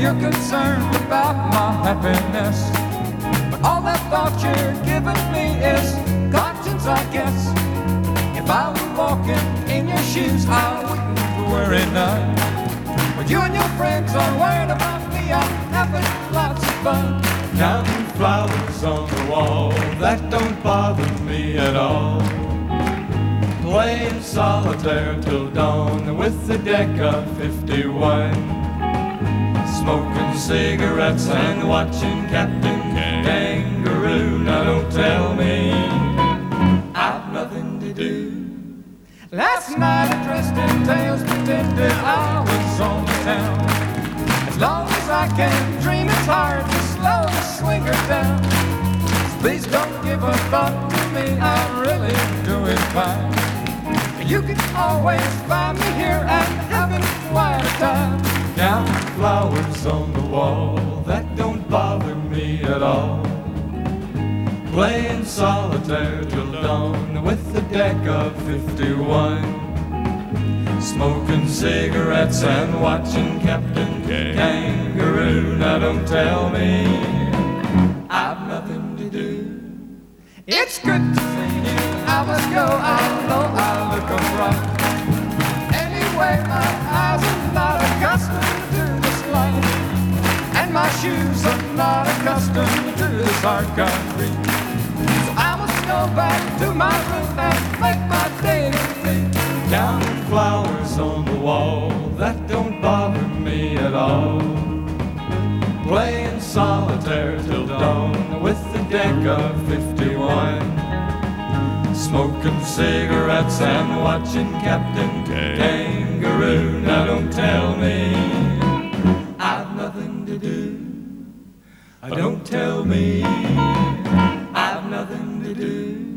you're concerned about my happiness, but all that thought you're giving me is conscience, I guess. If I were walking in your shoes, I wouldn't worry none. But you and your friends are worried about me. I'm having lots of fun. Counting flowers on the wall, that don't bother me at all. Playing solitaire till dawn with the deck of 51. Smoking cigarettes and watching Captain Kangaroo. Now don't tell me I've nothing to do. Last night I dressed in tails, pretended I was on the town. As long as I can dream, it's hard to slow the swinger down. So please don't give a thought to me, I'm really doing fine. You can always find me here and having quite a time. Counting flowers on the wall, that don't bother me at all. Playing solitaire till dawn with the deck of 51. Smoking cigarettes and watching Captain Kangaroo. Now don't tell me I've nothing to do. It's good to see you, I must go, I know I look right. Anyway, my eyes are not accustomed to this light, and my shoes are not accustomed to this hard concrete. So I must go back to my room and make my day complete. Counting flowers on the wall, that don't bother me at all. Playing solitaire till dawn with the deck of 51. Smoking cigarettes and watching Captain Kangaroo. Now don't tell me I've nothing to do. Don't tell me I've nothing to do.